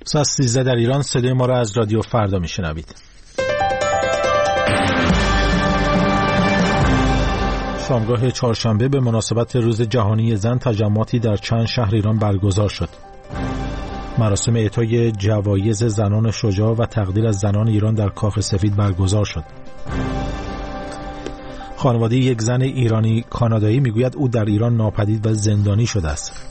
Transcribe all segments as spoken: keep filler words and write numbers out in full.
ساعت سیزده در ایران. صدای ما را از رادیو فردا میشنوید. شامگاه چهارشنبه به مناسبت روز جهانی زن تجمعاتی در چند شهر ایران برگزار شد. مراسم اعطای جوایز زنان شجاع و تقدیر از زنان ایران در کاخ سفید برگزار شد. خانواده یک زن ایرانی کانادایی میگوید او در ایران ناپدید و زندانی شده است.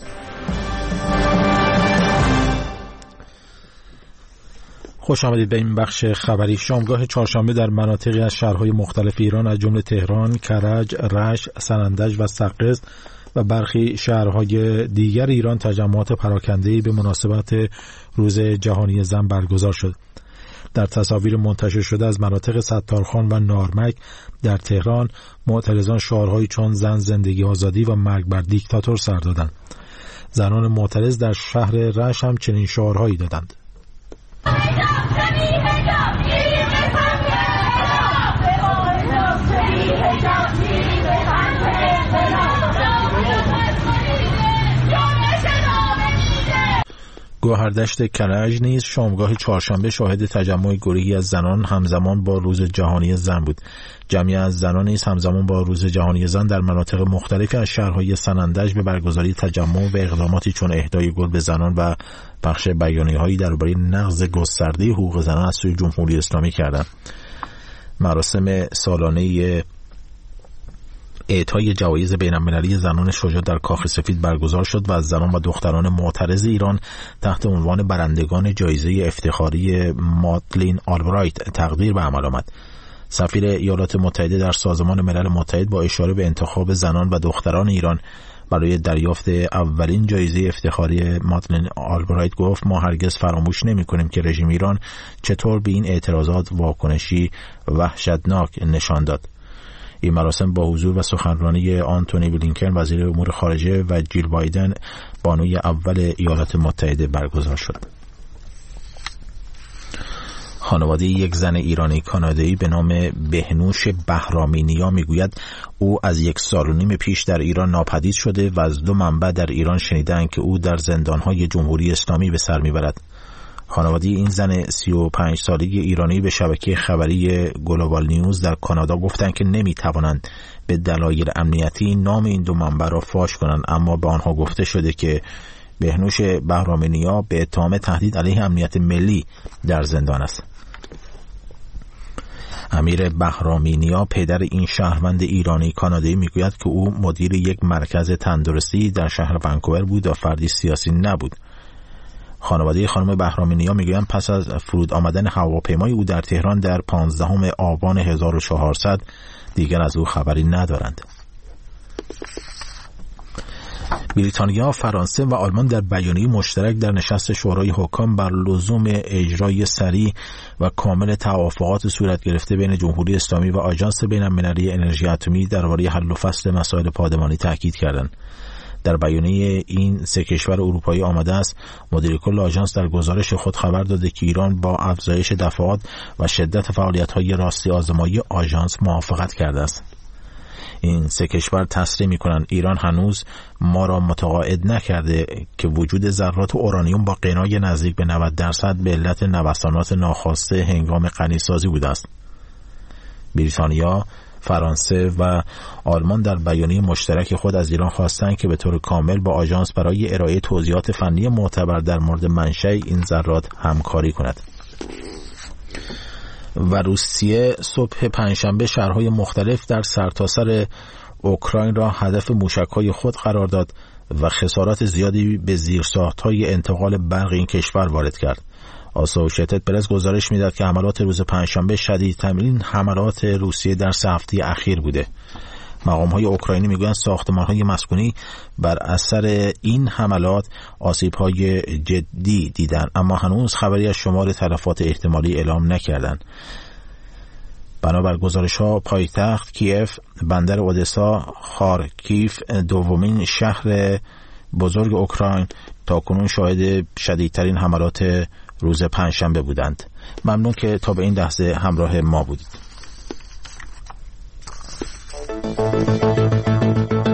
خوش آمدید به این بخش خبری. شامگاه چهارشنبه در مناطقی از شهرهای مختلف ایران از جمله تهران، کرج، رشت، سنندج و سقز و برخی شهرهای دیگر ایران تجمعات پراکنده‌ای به مناسبت روز جهانی زن برگزار شد. در تصاویر منتشر شده از مناطق ستارخان و نارمک در تهران، معترضان شعارهایی چون زن زندگی آزادی و مرگ بر دیکتاتور سر دادند. زنان معترض در شهر رشت هم چنین شعارهایی دادند. گوهردشت کرج نیز شامگاه چهارشنبه شاهد تجمع گروهی از زنان همزمان با روز جهانی زن بود. جمعی از زنان نیز همزمان با روز جهانی زن در مناطق مختلفی از شهرهای سنندج به برگزاری تجمع و اقداماتی چون اهدای گل به زنان و پخش بیانیه‌هایی درباره نقض گسترده حقوق زنان از سوی جمهوری اسلامی کردند. مراسم سالانه اعطای جوایز بین‌المللی زنان شجاع در کاخ سفید برگزار شد و از زنان و دختران معترض ایران تحت عنوان برندگان جایزه افتخاری مادلین آلبرایت تقدیر به عمل آمد. سفیر ایالات متحده در سازمان ملل متحد با اشاره به انتخاب زنان و دختران ایران برای دریافت اولین جایزه افتخاری مادلین آلبرایت گفت: ما هرگز فراموش نمی‌کنیم که رژیم ایران چطور به این اعتراضات واکنشی وحشتناک نشان داد. این مراسم با حضور و سخنرانی آنتونی بلینکن وزیر امور خارجه و جیل بایدن بانوی اول ایالات متحده برگزار شد. خانواده یک زن ایرانی کانادایی به نام بهنوش بهرامینیا میگوید او از یک سال و نیم پیش در ایران ناپدید شده و از دو منبع در ایران شنیدند که او در زندانهای جمهوری اسلامی به سر میبرد. خانواده این زن سی و پنج ساله ایرانی به شبکه خبری گلوبال نیوز در کانادا گفتند که نمیتوانند به دلایل امنیتی نام این دو منبع را فاش کنند، اما به آنها گفته شده که بهنوش بهرامینیا به اتهام تهدید علیه امنیت ملی در زندان است. امیر بهرامینیا پدر این شهروند ایرانی کانادایی میگوید که او مدیر یک مرکز تندرستی در شهر ونکوور بود و فردی سیاسی نبود. خانواده خانم بهرامینیا میگویند پس از فرود آمدن هواپیمای او در تهران در پانزدهم آبان هزار و چهارصد دیگر از او خبری ندارند. بریتانیا، فرانسه و آلمان در بیانیه مشترک در نشست شورای حکام بر لزوم اجرای سریع و کامل توافقات صورت گرفته بین جمهوری اسلامی و آژانس بین‌المللی انرژی اتمی درباره حل و فصل مسائل پادمانی تاکید کردند. در بیانیه این سه کشور اروپایی آمده است مدیر کل آژانس در گزارش خود خبر داده که ایران با افزایش دفعات و شدت فعالیت‌های راستی آزمایی آژانس موافقت کرده است. این سه کشور تصریح می‌کنند ایران هنوز ما را متقاعد نکرده که وجود ذرات اورانیوم با غنای نزدیک به نود درصد به علت نوسانات ناخواسته هنگام غنیسازی بوده است. بریتانیا، فرانسه و آلمان در بیانیه مشترک خود از ایران خواستند که به طور کامل با آژانس برای ارائه توضیحات فنی معتبر در مورد منشأ این ذرات همکاری کند. و روسیه صبح پنجشنبه شهرهای مختلف در سرتاسر اوکراین را هدف موشک‌های خود قرار داد و خسارات زیادی به زیرساخت‌های انتقال برق این کشور وارد کرد. آسوشیتد پرس گزارش میداد که حملات روز پنجشنبه شدیدترین حملات روسیه در سه هفته اخیر بوده. مقام‌های اوکراینی میگویند ساختمان‌های مسکونی بر اثر این حملات آسیب‌های جدی دیدند، اما هنوز خبری از شمار تلفات احتمالی اعلام نکردند. بنابر گزارش‌ها پایتخت کیف، بندر اودسا، خارکیف دومین شهر بزرگ اوکراین تاکنون شاهد شدیدترین حملات روز پنجشنبه بودند. ممنون که تا به این لحظه همراه ما بودید.